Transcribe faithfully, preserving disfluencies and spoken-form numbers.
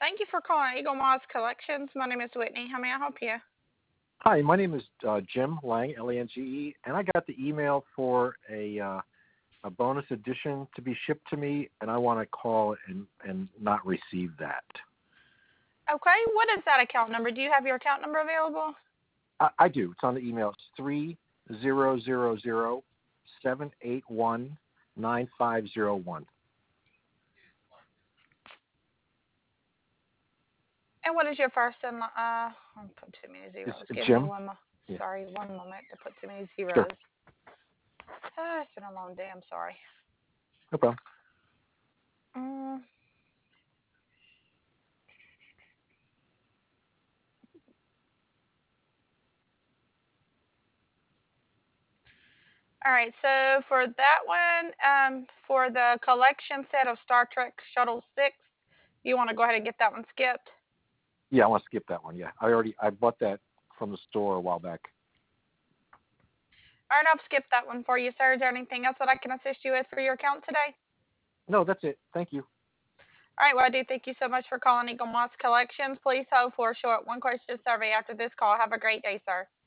Thank you for calling Eagle Moss Collections. My name is Whitney. How may I help you? Hi, my name is uh, Jim Lang, L A N G E, and I got the email for a uh, a bonus edition to be shipped to me, and I want to call and and not receive that. Okay, what is that account number? Do you have your account number available? I, I do. It's on the email. It's three zero zero zero seven eight one nine five zero one. And what is your first and la- uh? I'll put too many zeros. It's Give me Jim. one. Mo- Yeah, sorry, one moment to put too many sure. zeros. Ah, it's been a long day. I'm sorry. No problem. Mm. All right, so for that one, um, for the collection set of Star Trek Shuttle Six, you want to go ahead and get that one skipped? Yeah, I want to skip that one. Yeah, I already I bought that from the store a while back. All right, I've skipped that one for you, sir. Is there anything else that I can assist you with for your account today? No, that's it. Thank you. All right, well, I do thank you so much for calling Eagle Moss Collections. Please hold for a short one-question survey after this call. Have a great day, sir.